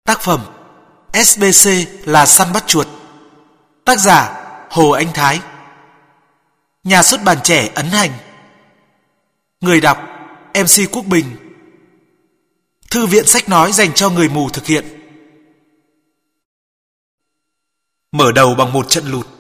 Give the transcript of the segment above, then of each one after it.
Tác phẩm SBC là săn bắt chuột. Tác giả Hồ Anh Thái. Nhà xuất bản Trẻ Ấn Hành. Người đọc MC Quốc Bình. Thư viện sách nói dành cho người mù thực hiện. Mở đầu bằng một trận lụt.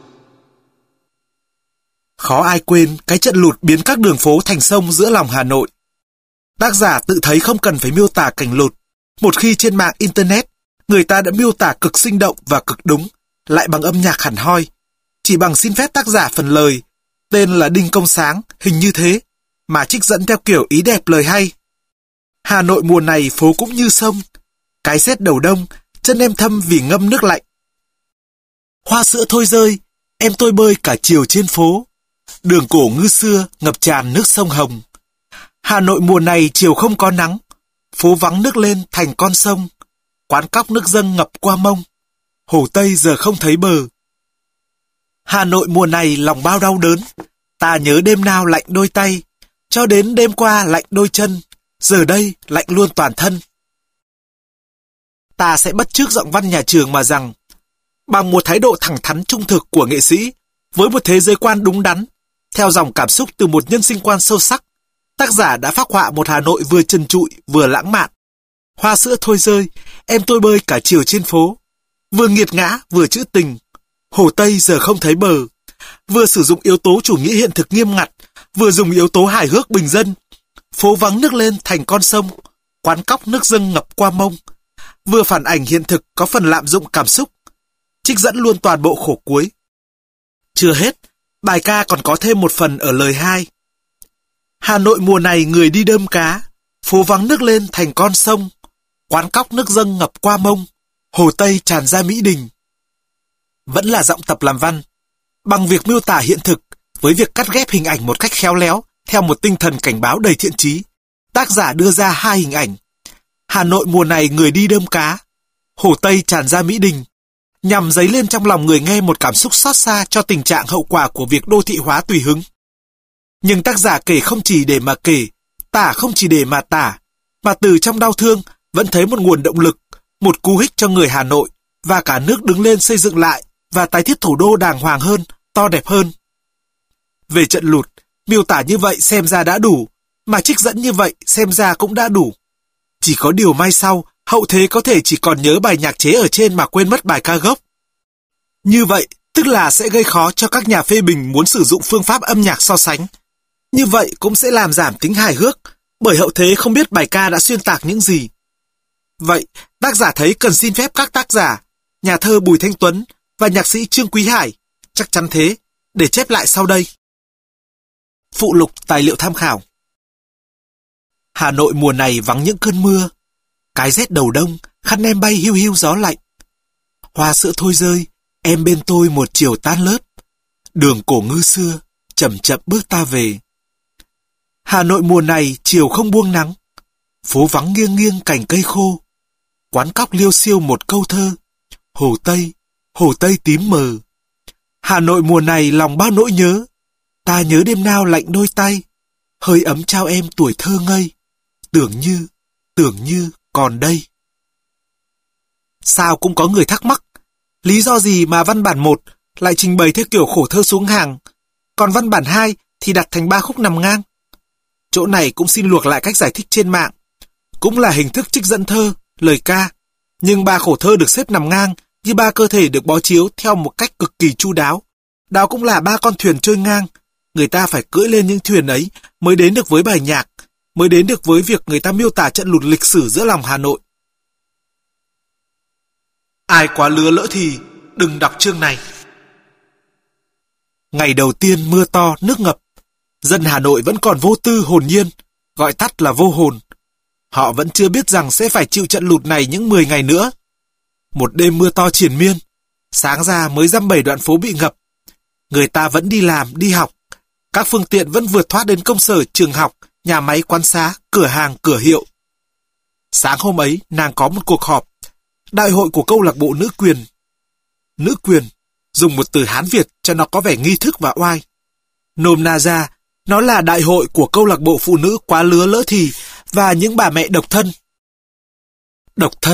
Khó ai quên cái trận lụt biến các đường phố thành sông giữa lòng Hà Nội. Tác giả tự thấy không cần phải miêu tả cảnh lụt, một khi trên mạng Internet người ta đã miêu tả cực sinh động và cực đúng, lại bằng âm nhạc hẳn hoi. Chỉ bằng xin phép tác giả phần lời, tên là Đinh Công Sáng, hình như thế, mà trích dẫn theo kiểu ý đẹp lời hay. Hà Nội mùa này phố cũng như sông, cái rét đầu đông, chân em thâm vì ngâm nước lạnh. Hoa sữa thôi rơi, em tôi bơi cả chiều trên phố. Đường cổ ngư xưa ngập tràn nước sông Hồng. Hà Nội mùa này chiều không có nắng, phố vắng nước lên thành con sông. Quán cóc nước dâng ngập qua mông, Hồ Tây giờ không thấy bờ. Hà Nội mùa này lòng bao đau đớn, ta nhớ đêm nào lạnh đôi tay, cho đến đêm qua lạnh đôi chân, giờ đây lạnh luôn toàn thân. Ta sẽ bắt chước giọng văn nhà trường mà rằng, bằng một thái độ thẳng thắn trung thực của nghệ sĩ, với một thế giới quan đúng đắn, theo dòng cảm xúc từ một nhân sinh quan sâu sắc, tác giả đã phác họa một Hà Nội vừa trần trụi vừa lãng mạn. Hoa sữa thôi rơi, em tôi bơi cả chiều trên phố. Vừa nghiệt ngã vừa trữ tình, Hồ Tây giờ không thấy bờ. Vừa sử dụng yếu tố chủ nghĩa hiện thực nghiêm ngặt, vừa dùng yếu tố hài hước bình dân. Phố vắng nước lên thành con sông, quán cóc nước dâng ngập qua mông. Vừa phản ảnh hiện thực có phần lạm dụng cảm xúc, trích dẫn luôn toàn bộ khổ cuối. Chưa hết, bài ca còn có thêm một phần ở lời 2. Hà Nội mùa này người đi đơm cá, phố vắng nước lên thành con sông, quán cóc nước dâng ngập qua mông, Hồ Tây tràn ra Mỹ Đình. Vẫn là giọng tập làm văn, bằng việc miêu tả hiện thực với việc cắt ghép hình ảnh một cách khéo léo theo một tinh thần cảnh báo đầy thiện chí. Tác giả đưa ra hai hình ảnh: Hà Nội mùa này người đi đơm cá, Hồ Tây tràn ra Mỹ Đình, nhằm dấy lên trong lòng người nghe một cảm xúc xót xa cho tình trạng hậu quả của việc đô thị hóa tùy hứng. Nhưng tác giả kể không chỉ để mà kể, tả không chỉ để mà tả, mà từ trong đau thương vẫn thấy một nguồn động lực, một cú hích cho người Hà Nội và cả nước đứng lên xây dựng lại và tái thiết thủ đô đàng hoàng hơn, to đẹp hơn. Về trận lụt, miêu tả như vậy xem ra đã đủ, mà trích dẫn như vậy xem ra cũng đã đủ. Chỉ có điều may sau, hậu thế có thể chỉ còn nhớ bài nhạc chế ở trên mà quên mất bài ca gốc. Như vậy, tức là sẽ gây khó cho các nhà phê bình muốn sử dụng phương pháp âm nhạc so sánh. Như vậy cũng sẽ làm giảm tính hài hước, bởi hậu thế không biết bài ca đã xuyên tạc những gì. Vậy, tác giả thấy cần xin phép các tác giả, nhà thơ Bùi Thanh Tuấn và nhạc sĩ Trương Quý Hải, chắc chắn thế, để chép lại sau đây. Phụ lục tài liệu tham khảo. Hà Nội mùa này vắng những cơn mưa, cái rét đầu đông, khăn em bay hiu hiu gió lạnh. Hoa sữa thôi rơi, em bên tôi một chiều tan lớp. Đường cổ ngư xưa, chậm chậm bước ta về. Hà Nội mùa này chiều không buông nắng, phố vắng nghiêng nghiêng cành cây khô. Quán cóc liêu xiêu một câu thơ, Hồ Tây tím mờ. Hà Nội mùa này lòng bao nỗi nhớ, ta nhớ đêm nào lạnh đôi tay, hơi ấm trao em tuổi thơ ngây, tưởng như còn đây. Sao cũng có người thắc mắc, lý do gì mà văn bản 1 lại trình bày theo kiểu khổ thơ xuống hàng, còn văn bản 2 thì đặt thành 3 khúc nằm ngang? Chỗ này cũng xin luộc lại cách giải thích trên mạng. Cũng là hình thức trích dẫn thơ, lời ca, nhưng 3 khổ thơ được xếp nằm ngang như 3 cơ thể được bó chiếu theo một cách cực kỳ chu đáo. Đó cũng là 3 con thuyền trôi ngang. Người ta phải cưỡi lên những thuyền ấy mới đến được với bài nhạc, mới đến được với việc người ta miêu tả trận lụt lịch sử giữa lòng Hà Nội. Ai quá lứa lỡ thì đừng đọc chương này. Ngày đầu tiên mưa to nước ngập, dân Hà Nội vẫn còn vô tư hồn nhiên, gọi tắt là vô hồn. Họ vẫn chưa biết rằng sẽ phải chịu trận lụt này những 10 ngày nữa. Một đêm mưa to triền miên, sáng ra mới dăm 7 đoạn phố bị ngập. Người ta vẫn đi làm, đi học. Các phương tiện vẫn vượt thoát đến công sở, trường học, nhà máy, quán xá, cửa hàng, cửa hiệu. Sáng hôm ấy, nàng có một cuộc họp, đại hội của câu lạc bộ nữ quyền. Nữ quyền, dùng một từ Hán Việt cho nó có vẻ nghi thức và oai. Nôm na ra, nó là đại hội của câu lạc bộ phụ nữ quá lứa lỡ thì và những bà mẹ độc thân. Độc thân,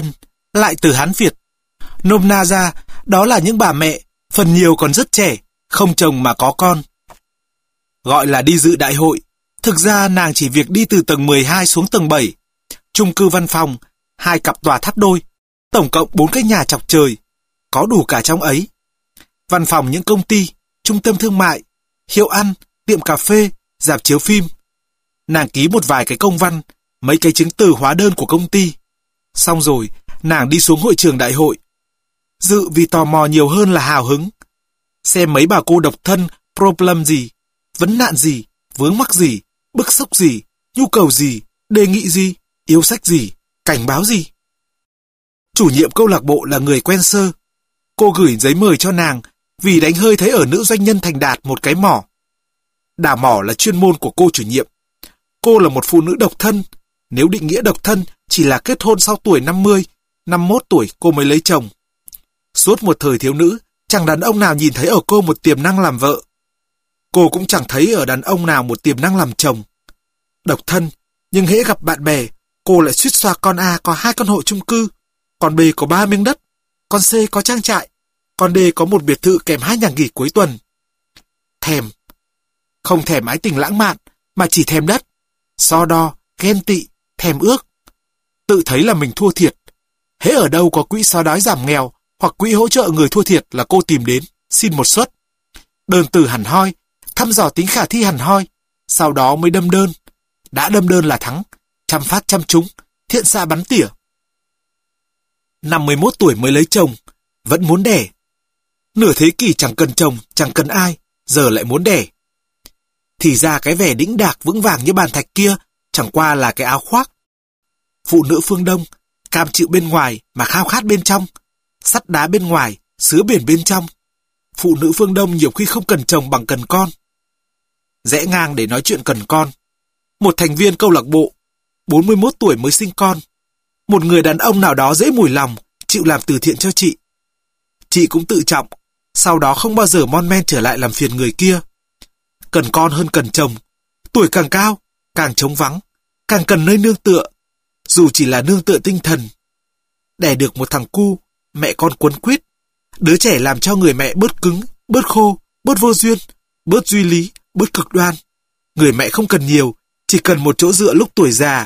lại từ Hán Việt. Nôm na ra, đó là những bà mẹ, phần nhiều còn rất trẻ, không chồng mà có con. Gọi là đi dự đại hội, thực ra nàng chỉ việc đi từ tầng 12 xuống tầng 7. Chung cư văn phòng, 2 cặp tòa tháp đôi, tổng cộng 4 cái nhà chọc trời, có đủ cả trong ấy. Văn phòng những công ty, trung tâm thương mại, hiệu ăn, tiệm cà phê, rạp chiếu phim. Nàng ký một vài cái công văn, mấy cái chứng từ hóa đơn của công ty. Xong rồi, nàng đi xuống hội trường đại hội. Dự vì tò mò nhiều hơn là hào hứng. Xem mấy bà cô độc thân, problem gì, vấn nạn gì, vướng mắc gì, bức xúc gì, nhu cầu gì, đề nghị gì, yêu sách gì, cảnh báo gì. Chủ nhiệm câu lạc bộ là người quen sơ. Cô gửi giấy mời cho nàng vì đánh hơi thấy ở nữ doanh nhân thành đạt một cái mỏ. Đào mỏ là chuyên môn của cô chủ nhiệm. Cô là một phụ nữ độc thân. Nếu định nghĩa độc thân chỉ là kết hôn sau tuổi 50, 51 tuổi cô mới lấy chồng. Suốt một thời thiếu nữ, chẳng đàn ông nào nhìn thấy ở cô một tiềm năng làm vợ. Cô cũng chẳng thấy ở đàn ông nào một tiềm năng làm chồng. Độc thân, nhưng hễ gặp bạn bè, cô lại suýt xoa con A có 2 căn hộ chung cư, con B có 3 miếng đất, con C có trang trại, con D có một biệt thự kèm 2 nhà nghỉ cuối tuần. Thèm. Không thèm ái tình lãng mạn, mà chỉ thèm đất. So đo, ghen tị, thèm ước. Tự thấy là mình thua thiệt. Hễ ở đâu có quỹ xóa đói giảm nghèo hoặc quỹ hỗ trợ người thua thiệt là cô tìm đến, xin một suất. Đơn từ hẳn hoi, thăm dò tính khả thi hẳn hoi, sau đó mới đâm đơn. Đã đâm đơn là thắng, trăm phát trăm trúng, thiện xạ bắn tỉa. 51 tuổi mới lấy chồng, vẫn muốn đẻ. Nửa thế kỷ chẳng cần chồng, chẳng cần ai, giờ lại muốn đẻ. Thì ra cái vẻ đĩnh đạc vững vàng như bàn thạch kia chẳng qua là cái áo khoác. Phụ nữ phương Đông, cam chịu bên ngoài mà khao khát bên trong, sắt đá bên ngoài, sứa biển bên trong. Phụ nữ phương Đông nhiều khi không cần chồng bằng cần con. Rẽ ngang để nói chuyện cần con. Một thành viên câu lạc bộ, 41 tuổi mới sinh con. Một người đàn ông nào đó dễ mùi lòng, chịu làm từ thiện cho chị. Chị cũng tự trọng, sau đó không bao giờ mon men trở lại làm phiền người kia. Cần con hơn cần chồng. Tuổi càng cao, càng trống vắng, càng cần nơi nương tựa, dù chỉ là nương tựa tinh thần. Đẻ được một thằng cu, mẹ con quấn quýt. Đứa trẻ làm cho người mẹ bớt cứng, bớt khô, bớt vô duyên, bớt duy lý, bớt cực đoan. Người mẹ không cần nhiều, chỉ cần một chỗ dựa lúc tuổi già.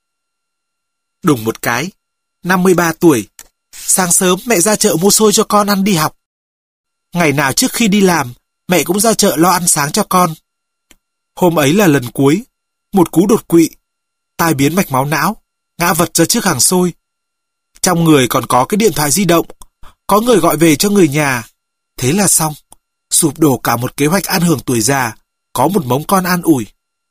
Đùng một cái, 53 tuổi. Sáng sớm mẹ ra chợ mua xôi cho con ăn đi học. Ngày nào trước khi đi làm, mẹ cũng ra chợ lo ăn sáng cho con. Hôm ấy là lần cuối, một cú đột quỵ, tai biến mạch máu não, ngã vật ra trước hàng xôi. Trong người còn có cái điện thoại di động, có người gọi về cho người nhà. Thế là xong, sụp đổ cả một kế hoạch an hưởng tuổi già, có một mống con an ủi.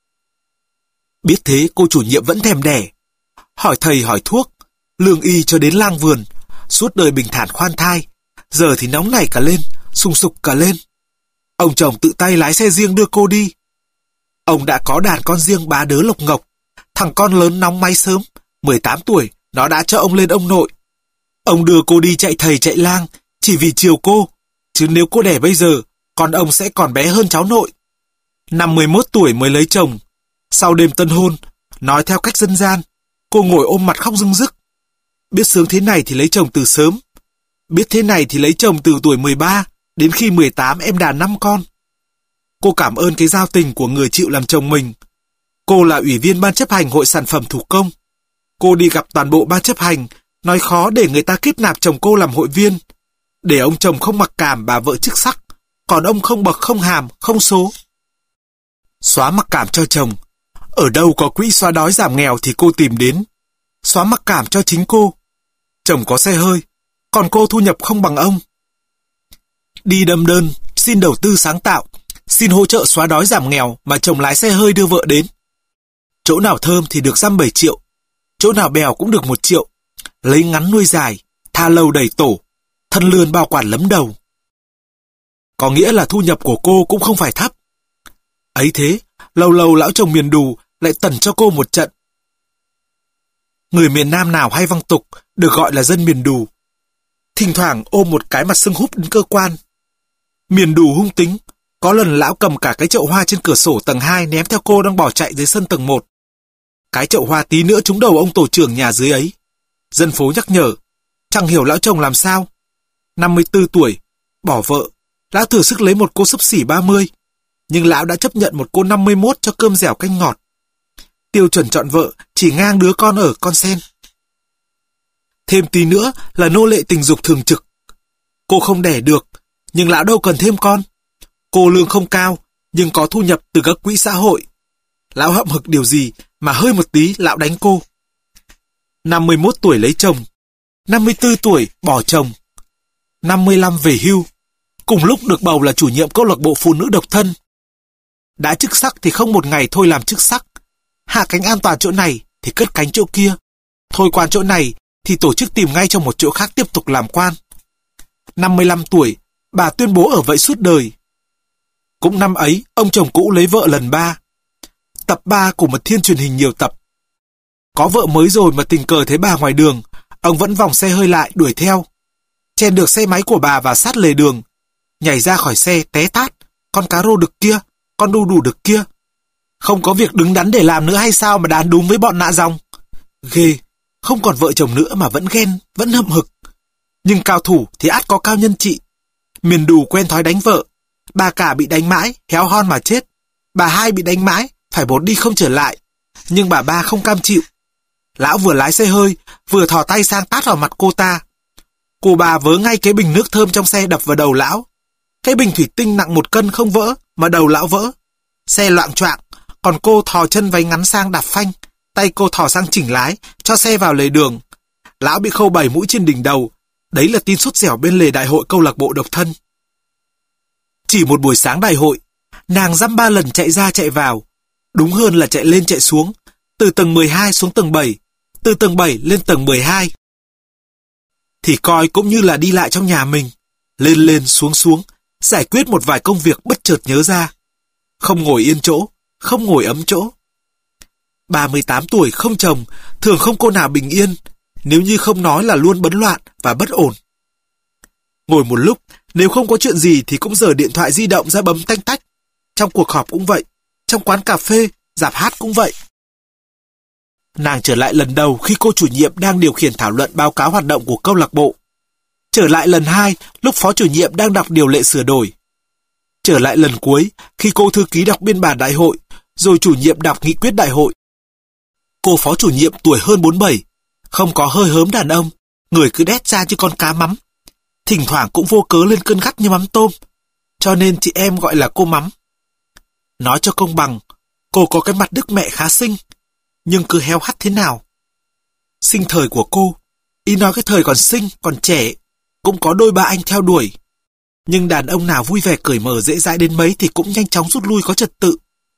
Biết thế cô chủ nhiệm vẫn thèm đẻ. Hỏi thầy hỏi thuốc, lương y cho đến lang vườn, suốt đời bình thản khoan thai, giờ thì nóng nảy cả lên, sùng sục cả lên. Ông chồng tự tay lái xe riêng đưa cô đi. Ông đã có đàn con riêng 3 đứa lộc ngọc, thằng con lớn nóng máy sớm, 18 tuổi, nó đã cho ông lên ông nội. Ông đưa cô đi chạy thầy chạy lang, chỉ vì chiều cô, chứ nếu cô đẻ bây giờ, con ông sẽ còn bé hơn cháu nội. 51 tuổi mới lấy chồng, sau đêm tân hôn, nói theo cách dân gian, cô ngồi ôm mặt khóc rưng rức. Biết sướng thế này thì lấy chồng từ sớm. Biết thế này thì lấy chồng từ tuổi 13, đến khi 18 em đàn 5 con. Cô cảm ơn cái giao tình của người chịu làm chồng mình. Cô là ủy viên ban chấp hành hội sản phẩm thủ công. Cô đi gặp toàn bộ ban chấp hành, nói khó để người ta kết nạp chồng cô làm hội viên. Để ông chồng không mặc cảm bà vợ chức sắc, còn ông không bậc không hàm, không số. Xóa mặc cảm cho chồng. Ở đâu có quỹ xóa đói giảm nghèo thì cô tìm đến. Xóa mặc cảm cho chính cô. Chồng có xe hơi, còn cô thu nhập không bằng ông. Đi đâm đơn, xin đầu tư sáng tạo, xin hỗ trợ xóa đói giảm nghèo mà chồng lái xe hơi đưa vợ đến. Chỗ nào thơm thì được dăm 7 triệu, chỗ nào bèo cũng được 1 triệu. Lấy ngắn nuôi dài, tha lâu đầy tổ, thân lươn bao quản lấm đầu. Có nghĩa là thu nhập của cô cũng không phải thấp. Ấy thế, lâu lâu lão chồng miền đù lại tẩn cho cô một trận. Người miền Nam nào hay văng tục được gọi là dân miền đù. Thỉnh thoảng ôm một cái mặt sưng húp đến cơ quan. Miền đù hung tính, có lần lão cầm cả cái chậu hoa trên cửa sổ tầng 2 ném theo cô đang bỏ chạy dưới sân tầng 1. Cái chậu hoa tí nữa trúng đầu ông tổ trưởng nhà dưới ấy. Dân phố nhắc nhở, Chẳng hiểu lão chồng làm sao. 54 tuổi, bỏ vợ, lão thử sức lấy một cô xấp xỉ 30, nhưng lão đã chấp nhận một cô 51 cho cơm dẻo canh ngọt. Tiêu chuẩn chọn vợ chỉ ngang đứa con ở con sen. Thêm tí nữa là nô lệ tình dục thường trực. Cô không đẻ được, nhưng lão đâu cần thêm con. Cô lương không cao, nhưng có thu nhập từ các quỹ xã hội. Lão hậm hực điều gì mà hơi một tí lão đánh cô. 51 tuổi lấy chồng, 54 tuổi bỏ chồng, 55 về hưu, cùng lúc được bầu là chủ nhiệm câu lạc bộ phụ nữ độc thân. Đã chức sắc thì không một ngày thôi làm chức sắc. Hạ cánh an toàn chỗ này thì cất cánh chỗ kia. Thôi quan chỗ này thì tổ chức tìm ngay cho một chỗ khác tiếp tục làm quan. 55 tuổi, bà tuyên bố ở vậy suốt đời. Cũng năm ấy, ông chồng cũ lấy vợ lần 3. Tập 3 của một thiên truyền hình nhiều tập. Có vợ mới rồi mà tình cờ thấy bà ngoài đường, ông vẫn vòng xe hơi lại đuổi theo. Chen được xe máy của bà vào sát lề đường. Nhảy ra khỏi xe té tát. Con cá rô đực kia, con đu đủ đực kia. Không có việc đứng đắn để làm nữa hay sao mà đàn đúng với bọn nạ dòng. Ghê, không còn vợ chồng nữa mà vẫn ghen, vẫn hậm hực. Nhưng cao thủ thì ắt có cao nhân trị. Miền đù quen thói đánh vợ. Bà cả bị đánh mãi, héo hon mà chết. Bà hai bị đánh mãi, phải bột đi không trở lại. Nhưng bà ba không cam chịu. Lão vừa lái xe hơi, vừa thò tay sang tát vào mặt cô ta. Cô bà vớ ngay cái bình nước thơm trong xe đập vào đầu lão. Cái bình thủy tinh nặng 1 cân không vỡ, mà đầu lão vỡ. Xe loạng choạng, còn cô thò chân váy ngắn sang đạp phanh. Tay cô thò sang chỉnh lái, cho xe vào lề đường. Lão bị khâu 7 mũi trên đỉnh đầu. Đấy là tin sốt dẻo bên lề đại hội câu lạc bộ độc thân. Chỉ một buổi sáng đại hội, nàng dăm 3 lần chạy ra chạy vào. Đúng hơn là chạy lên chạy xuống. Từ tầng 12 xuống tầng 7. Từ tầng 7 lên tầng 12. Thì coi cũng như là đi lại trong nhà mình. Lên lên xuống xuống, giải quyết một vài công việc bất chợt nhớ ra. Không ngồi yên chỗ, không ngồi ấm chỗ. 38 tuổi không chồng, thường không cô nào bình yên, nếu như không nói là luôn bấn loạn và bất ổn. Ngồi một lúc, nếu không có chuyện gì thì cũng giở điện thoại di động ra bấm tanh tách. Trong cuộc họp cũng vậy, trong quán cà phê, rạp hát cũng vậy. Nàng trở lại lần đầu khi cô chủ nhiệm đang điều khiển thảo luận báo cáo hoạt động của câu lạc bộ. Trở lại lần 2 lúc phó chủ nhiệm đang đọc điều lệ sửa đổi. Trở lại lần cuối khi cô thư ký đọc biên bản đại hội, rồi chủ nhiệm đọc nghị quyết đại hội. Cô phó chủ nhiệm tuổi hơn 47, không có hơi hớm đàn ông, người cứ đét ra như con cá mắm. Thỉnh thoảng cũng vô cớ lên cơn gắt như mắm tôm, cho nên chị em gọi là cô mắm. Nói cho công bằng, cô có cái mặt đức mẹ khá xinh, nhưng cứ héo hắt thế nào. Sinh thời của cô, ý nói cái thời còn xinh, còn trẻ, cũng có đôi ba anh theo đuổi. Nhưng đàn ông nào vui vẻ cởi mở dễ dãi đến mấy thì cũng nhanh chóng rút lui có trật tự.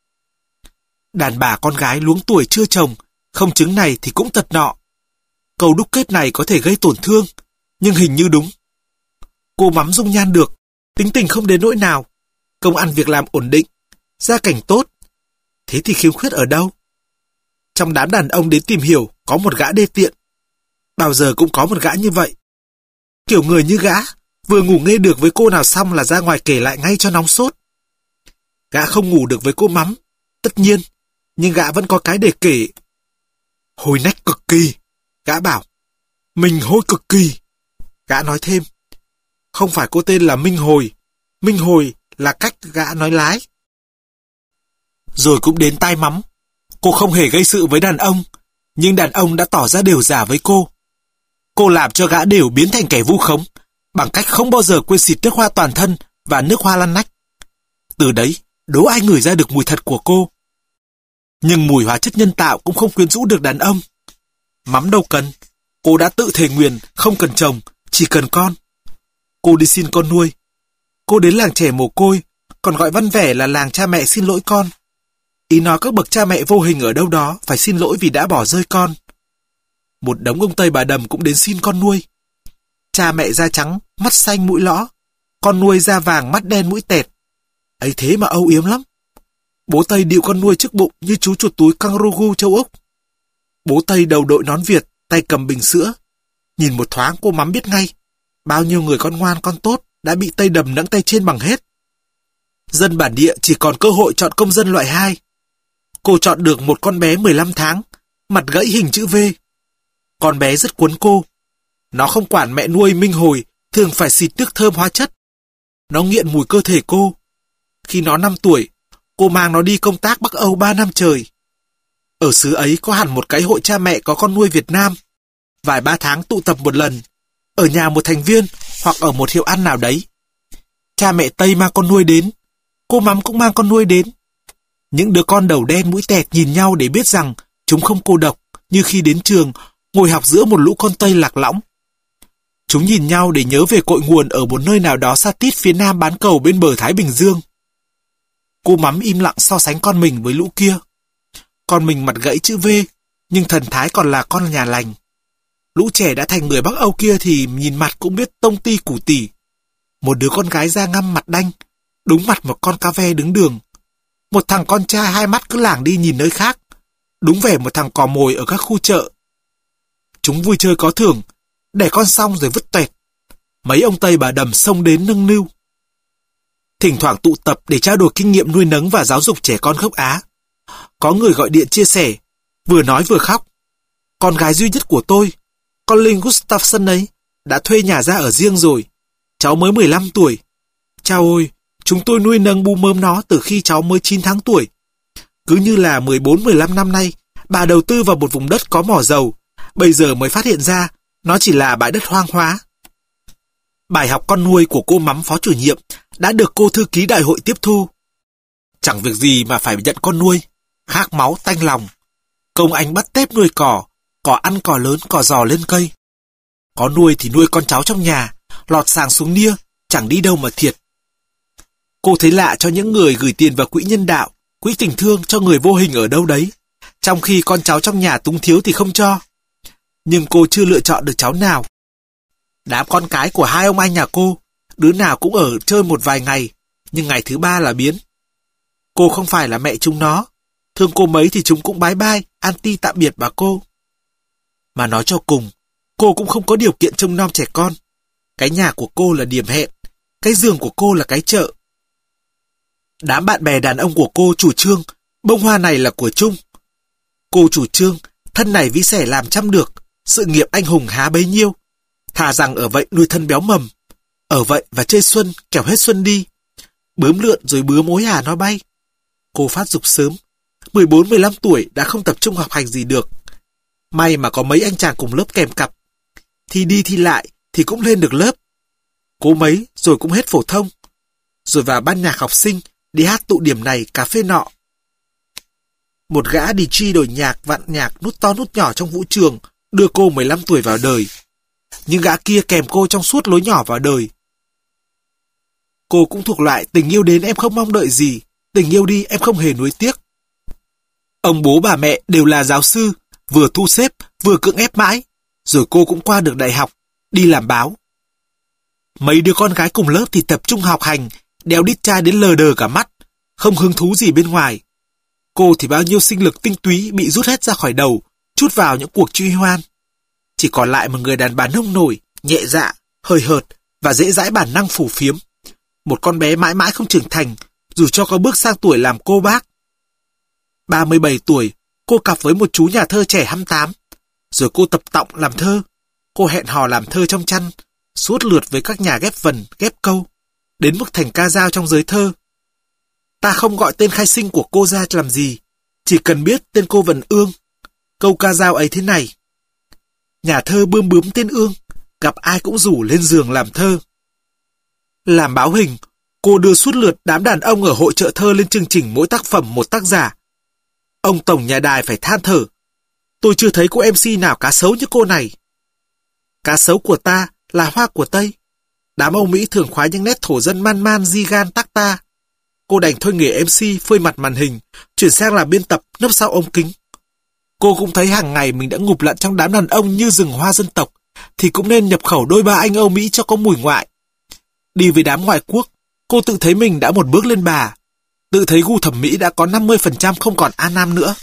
Đàn bà con gái luống tuổi chưa chồng, không chứng này thì cũng tật nọ. Câu đúc kết này có thể gây tổn thương, nhưng hình như đúng. Cô mắm dung nhan được, tính tình không đến nỗi nào, công ăn việc làm ổn định, gia cảnh tốt. Thế thì khiếm khuyết ở đâu? Trong đám đàn ông đến tìm hiểu có một gã đê tiện. Bao giờ cũng có một gã như vậy. Kiểu người như gã, vừa ngủ nghe được với cô nào xong là ra ngoài kể lại ngay cho nóng sốt. Gã không ngủ được với cô mắm, tất nhiên, nhưng gã vẫn có cái để kể. Hôi nách cực kỳ, gã bảo. Mình hôi cực kỳ. Gã nói thêm. Không phải cô tên là Minh Hồi. Minh Hồi là cách gã nói lái. Rồi cũng đến tai mắm. Cô không hề gây sự với đàn ông, nhưng đàn ông đã tỏ ra đều giả với cô. Cô làm cho gã đều biến thành kẻ vu khống, bằng cách không bao giờ quên xịt nước hoa toàn thân và nước hoa lăn nách. Từ đấy, đố ai ngửi ra được mùi thật của cô. Nhưng mùi hóa chất nhân tạo cũng không quyến rũ được đàn ông. Mắm đâu cần, cô đã tự thề nguyền không cần chồng, chỉ cần con. Cô đi xin con nuôi. Cô đến làng trẻ mồ côi, còn gọi văn vẻ là làng cha mẹ xin lỗi con. Ý nói các bậc cha mẹ vô hình ở đâu đó phải xin lỗi vì đã bỏ rơi con. Một đống ông Tây bà Đầm cũng đến xin con nuôi. Cha mẹ da trắng, mắt xanh mũi lõ, con nuôi da vàng mắt đen mũi tẹt. Ấy thế mà âu yếm lắm. Bố Tây điệu con nuôi trước bụng như chú chuột túi kangaroo châu Úc. Bố Tây đầu đội nón Việt, tay cầm bình sữa. Nhìn một thoáng cô mắm biết ngay. Bao nhiêu người con ngoan con tốt đã bị Tây đầm nẫng tay trên bằng hết. Dân bản địa chỉ còn cơ hội chọn công dân loại 2. Cô chọn được một con bé 15 tháng, mặt gãy hình chữ V. Con bé rất cuốn cô. Nó không quản mẹ nuôi Minh Hồi thường phải xịt nước thơm hóa chất. Nó nghiện mùi cơ thể cô. Khi nó 5 tuổi, cô mang nó đi công tác Bắc Âu 3 năm trời. Ở xứ ấy có hẳn một cái hội cha mẹ có con nuôi Việt Nam. Vài 3 tháng tụ tập một lần, ở nhà một thành viên hoặc ở một hiệu ăn nào đấy. Cha mẹ Tây mang con nuôi đến, cô Mắm cũng mang con nuôi đến. Những đứa con đầu đen mũi tẹt nhìn nhau để biết rằng chúng không cô độc như khi đến trường ngồi học giữa một lũ con Tây lạc lõng. Chúng nhìn nhau để nhớ về cội nguồn ở một nơi nào đó xa tít phía nam bán cầu bên bờ Thái Bình Dương. Cô Mắm im lặng so sánh con mình với lũ kia. Con mình mặt gãy chữ V, nhưng thần thái còn là con nhà lành. Lũ trẻ đã thành người Bắc Âu kia thì nhìn mặt cũng biết tông ti củ tỉ. Một đứa con gái da ngăm mặt đanh, đúng mặt một con cá ve đứng đường. Một thằng con trai hai mắt cứ lảng đi nhìn nơi khác, đúng vẻ một thằng cò mồi ở các khu chợ. Chúng vui chơi có thưởng, đẻ con xong rồi vứt toẹt. Mấy ông Tây bà Đầm xông đến nâng niu. Thỉnh thoảng tụ tập để trao đổi kinh nghiệm nuôi nấng và giáo dục trẻ con gốc Á. Có người gọi điện chia sẻ, vừa nói vừa khóc. Con gái duy nhất của tôi, con Linh Gustafsson ấy, đã thuê nhà ra ở riêng rồi. Cháu mới 15 tuổi. Chao ôi, chúng tôi nuôi nấng bu mớm nó từ khi cháu mới 9 tháng tuổi. Cứ như là 14-15 năm nay, bà đầu tư vào một vùng đất có mỏ dầu, bây giờ mới phát hiện ra nó chỉ là bãi đất hoang hóa. Bài học con nuôi của cô Mắm phó chủ nhiệm đã được cô thư ký đại hội tiếp thu. Chẳng việc gì mà phải nhận con nuôi, khát máu tanh lòng. Công anh bắt tép nuôi cỏ ăn cỏ lớn, cỏ giò lên cây. Có nuôi thì nuôi con cháu trong nhà, lọt sàng xuống nia, chẳng đi đâu mà thiệt. Cô thấy lạ cho những người gửi tiền vào quỹ nhân đạo, quỹ tình thương cho người vô hình ở đâu đấy, trong khi con cháu trong nhà túng thiếu thì không cho. Nhưng cô chưa lựa chọn được cháu nào. Đám con cái của hai ông anh nhà cô, đứa nào cũng ở chơi một vài ngày, nhưng ngày thứ 3 là biến. Cô không phải là mẹ chúng nó, thương cô mấy thì chúng cũng bái bai, anti tạm biệt bà cô. Mà nói cho cùng, cô cũng không có điều kiện trông nom trẻ con. Cái nhà của cô là điểm hẹn, cái giường của cô là cái chợ. Đám bạn bè đàn ông của cô chủ trương, bông hoa này là của chung. Cô chủ trương, thân này ví sẻ làm trăm được, sự nghiệp anh hùng há bấy nhiêu. Thà rằng ở vậy nuôi thân béo mầm, ở vậy và chơi xuân, kẻo hết xuân đi. Bướm lượn rồi bướm mối hà nó bay. Cô phát dục sớm, 14-15 tuổi đã không tập trung học hành gì được. May mà có mấy anh chàng cùng lớp kèm cặp. Thì đi thi lại thì cũng lên được lớp. Cố mấy rồi cũng hết phổ thông. Rồi vào ban nhạc học sinh, đi hát tụ điểm này cà phê nọ. Một gã DJ đổi nhạc vặn nhạc nút to nút nhỏ trong vũ trường đưa cô 15 tuổi vào đời. Nhưng gã kia kèm cô trong suốt lối nhỏ vào đời. Cô cũng thuộc loại tình yêu đến em không mong đợi gì, tình yêu đi em không hề nuối tiếc. Ông bố bà mẹ đều là giáo sư, vừa thu xếp, vừa cưỡng ép mãi, rồi cô cũng qua được đại học, đi làm báo. Mấy đứa con gái cùng lớp thì tập trung học hành, đeo đít trai đến lờ đờ cả mắt, không hứng thú gì bên ngoài. Cô thì bao nhiêu sinh lực tinh túy bị rút hết ra khỏi đầu, trút vào những cuộc truy hoan. Chỉ còn lại một người đàn bà nông nổi, nhẹ dạ, hời hợt và dễ dãi bản năng phù phiếm. Một con bé mãi mãi không trưởng thành, dù cho có bước sang tuổi làm cô bác. 37 tuổi, cô cặp với một chú nhà thơ trẻ 28. Rồi cô tập tọng làm thơ. Cô hẹn hò làm thơ trong chăn, suốt lượt với các nhà ghép vần, ghép câu, đến mức thành ca dao trong giới thơ. Ta không gọi tên khai sinh của cô ra làm gì, chỉ cần biết tên cô Vân Ương. Câu ca dao ấy thế này: nhà thơ bươm bướm tên Ương, gặp ai cũng rủ lên giường làm thơ. Làm báo hình, cô đưa suốt lượt đám đàn ông ở hội chợ thơ lên chương trình mỗi tác phẩm một tác giả. Ông tổng nhà đài phải than thở: tôi chưa thấy cô MC nào cá sấu như cô này. Cá sấu của ta là hoa của Tây. Đám Âu Mỹ thường khoái những nét thổ dân man man di gan tắc ta. Cô đành thôi nghề MC phơi mặt màn hình, chuyển sang làm biên tập nấp sau ống kính. Cô cũng thấy hàng ngày mình đã ngụp lặn trong đám đàn ông như rừng hoa dân tộc, thì cũng nên nhập khẩu đôi ba anh Âu Mỹ cho có mùi ngoại. Đi với đám ngoại quốc, cô tự thấy mình đã một bước lên bà, tự thấy gu thẩm mỹ đã có 50% không còn a nam nữa.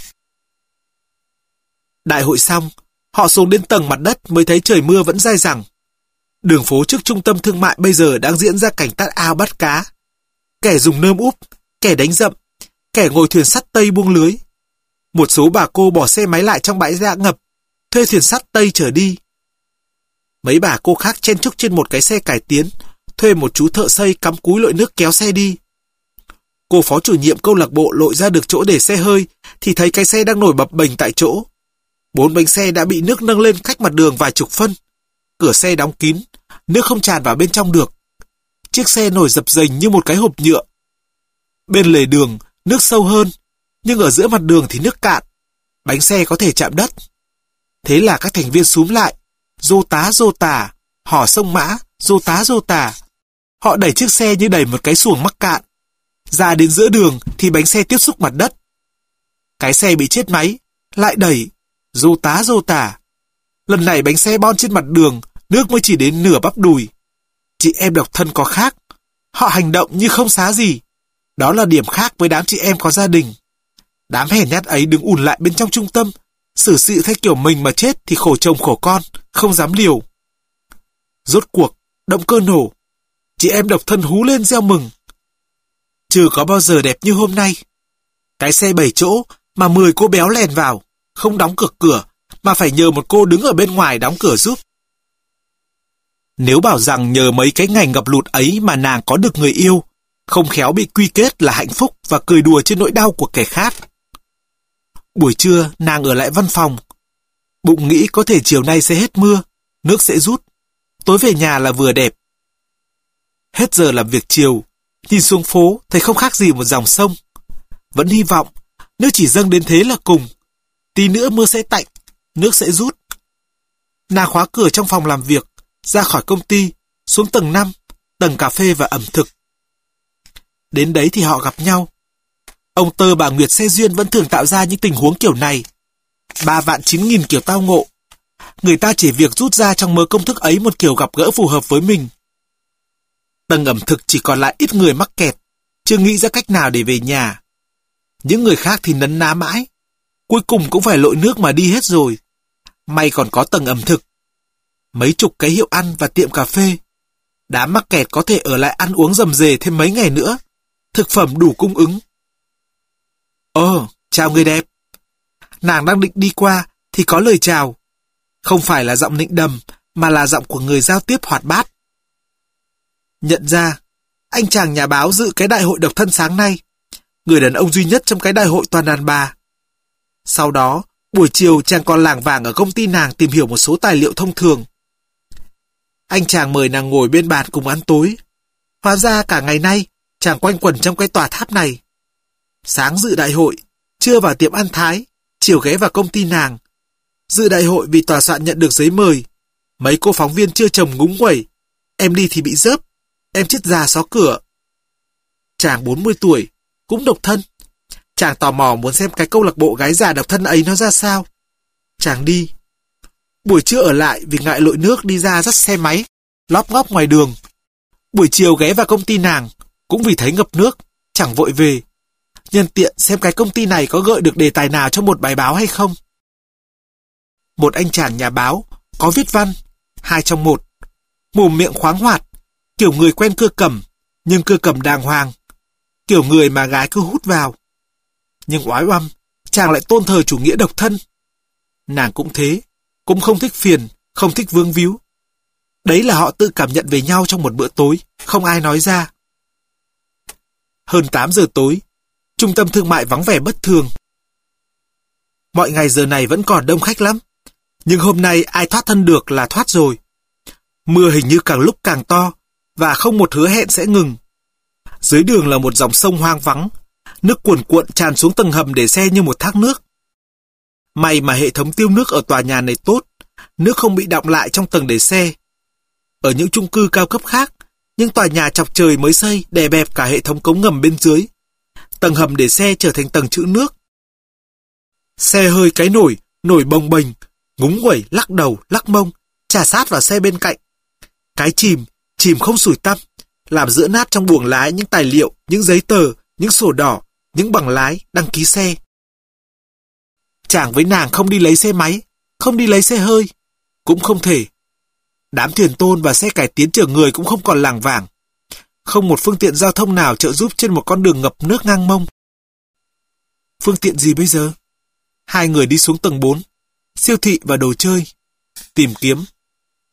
Đại hội xong, họ xuống đến tầng mặt đất mới thấy trời mưa vẫn dai dẳng. Đường phố trước trung tâm thương mại bây giờ đang diễn ra cảnh tát ao bắt cá. Kẻ dùng nơm úp, kẻ đánh dậm, kẻ ngồi thuyền sắt Tây buông lưới. Một số bà cô bỏ xe máy lại trong bãi rác ngập, thuê thuyền sắt Tây chở đi. Mấy bà cô khác chen chúc trên một cái xe cải tiến, thuê một chú thợ xây cắm cúi lội nước kéo xe đi. Cô phó chủ nhiệm câu lạc bộ lội ra được chỗ để xe hơi, thì thấy cái xe đang nổi bập bềnh tại chỗ. 4 bánh xe đã bị nước nâng lên cách mặt đường vài chục phân. Cửa xe đóng kín, nước không tràn vào bên trong được. Chiếc xe nổi dập dềnh như một cái hộp nhựa. Bên lề đường, nước sâu hơn, nhưng ở giữa mặt đường thì nước cạn. Bánh xe có thể chạm đất. Thế là các thành viên xúm lại, rô tá rô tả, hò sông mã, rô tá rô tả. Họ đẩy chiếc xe như đẩy một cái xuồng mắc cạn. Ra đến giữa đường thì bánh xe tiếp xúc mặt đất. Cái xe bị chết máy, lại đẩy, rô tá rô tả. Lần này bánh xe bon trên mặt đường, nước mới chỉ đến nửa bắp đùi. Chị em độc thân có khác. Họ hành động như không xá gì. Đó là điểm khác với đám chị em có gia đình. Đám hèn nhát ấy đứng ùn lại bên trong trung tâm, xử sự theo kiểu mình mà chết thì khổ chồng khổ con, không dám liều. Rốt cuộc, động cơ nổ. Chị em độc thân hú lên reo mừng. Chưa có bao giờ đẹp như hôm nay. Cái xe 7 chỗ mà 10 cô béo lèn vào, không đóng cửa mà phải nhờ một cô đứng ở bên ngoài đóng cửa giúp. Nếu bảo rằng nhờ mấy cái ngày ngập lụt ấy mà nàng có được người yêu, không khéo bị quy kết là hạnh phúc và cười đùa trên nỗi đau của kẻ khác. Buổi trưa nàng ở lại văn phòng. Bụng nghĩ có thể chiều nay sẽ hết mưa, nước sẽ rút. Tối về nhà là vừa đẹp. Hết giờ làm việc chiều, nhìn xuống phố thấy không khác gì một dòng sông. Vẫn hy vọng, nước chỉ dâng đến thế là cùng. Tí nữa mưa sẽ tạnh, nước sẽ rút. Nàng khóa cửa trong phòng làm việc, ra khỏi công ty, xuống tầng 5, tầng cà phê và ẩm thực. Đến đấy thì họ gặp nhau. Ông Tơ bà Nguyệt xe duyên vẫn thường tạo ra những tình huống kiểu này. 3.900.000 kiểu tao ngộ. Người ta chỉ việc rút ra trong mớ công thức ấy một kiểu gặp gỡ phù hợp với mình. Tầng ẩm thực chỉ còn lại ít người mắc kẹt, chưa nghĩ ra cách nào để về nhà. Những người khác thì nấn ná mãi. Cuối cùng cũng phải lội nước mà đi hết rồi. May còn có tầng ẩm thực. Mấy chục cái hiệu ăn và tiệm cà phê. Đám mắc kẹt có thể ở lại ăn uống rầm rề thêm mấy ngày nữa. Thực phẩm đủ cung ứng. Chào người đẹp. Nàng đang định đi qua thì có lời chào. Không phải là giọng nịnh đầm mà là giọng của người giao tiếp hoạt bát. Nhận ra, anh chàng nhà báo dự cái đại hội độc thân sáng nay. Người đàn ông duy nhất trong cái đại hội toàn đàn bà. Sau đó, buổi chiều chàng còn lảng vảng ở công ty nàng tìm hiểu một số tài liệu thông thường. Anh chàng mời nàng ngồi bên bàn cùng ăn tối. Hóa ra cả ngày nay, chàng quanh quẩn trong cái tòa tháp này. Sáng dự đại hội, trưa vào tiệm ăn Thái, chiều ghé vào công ty nàng. Dự đại hội vì tòa soạn nhận được giấy mời. Mấy cô phóng viên chưa chồng ngúng quẩy. Em đi thì bị rớp. Em chết già xó cửa. Chàng 40 tuổi, cũng độc thân. Chàng tò mò muốn xem cái câu lạc bộ gái già độc thân ấy nó ra sao. Chàng đi. Buổi trưa ở lại vì ngại lội nước đi ra dắt xe máy, lóp ngóp ngoài đường. Buổi chiều ghé vào công ty nàng, cũng vì thấy ngập nước, chẳng vội về. Nhân tiện xem cái công ty này có gợi được đề tài nào cho một bài báo hay không. Một anh chàng nhà báo, có viết văn, 2 trong 1. Mồm miệng khoáng hoạt, kiểu người quen cưa cầm, nhưng cưa cầm đàng hoàng. Kiểu người mà gái cứ hút vào. Nhưng oái oăm, chàng lại tôn thờ chủ nghĩa độc thân. Nàng cũng thế, cũng không thích phiền, không thích vướng víu. Đấy là họ tự cảm nhận về nhau trong một bữa tối, không ai nói ra. Hơn 8 giờ tối, trung tâm thương mại vắng vẻ bất thường. Mọi ngày giờ này vẫn còn đông khách lắm, nhưng hôm nay ai thoát thân được là thoát rồi. Mưa hình như càng lúc càng to, và không một hứa hẹn sẽ ngừng. Dưới đường là một dòng sông hoang vắng, nước cuồn cuộn tràn xuống tầng hầm để xe như một thác nước. May mà hệ thống tiêu nước ở tòa nhà này tốt, nước không bị đọng lại trong tầng để xe. Ở những chung cư cao cấp khác, những tòa nhà chọc trời mới xây đè bẹp cả hệ thống cống ngầm bên dưới. Tầng hầm để xe trở thành tầng trữ nước. Xe hơi cái nổi bồng bềnh, ngúng nguẩy, lắc đầu, lắc mông, chà sát vào xe bên cạnh. Cái chìm không sủi tăm, làm giữa nát trong buồng lái những tài liệu, những giấy tờ, những sổ đỏ, những bằng lái, đăng ký xe. Chàng với nàng không đi lấy xe máy, không đi lấy xe hơi, cũng không thể. Đám thuyền tôn và xe cải tiến chở người cũng không còn lảng vảng. Không một phương tiện giao thông nào trợ giúp trên một con đường ngập nước ngang mông. Phương tiện gì bây giờ? 2 người đi xuống tầng 4, siêu thị và đồ chơi. Tìm kiếm.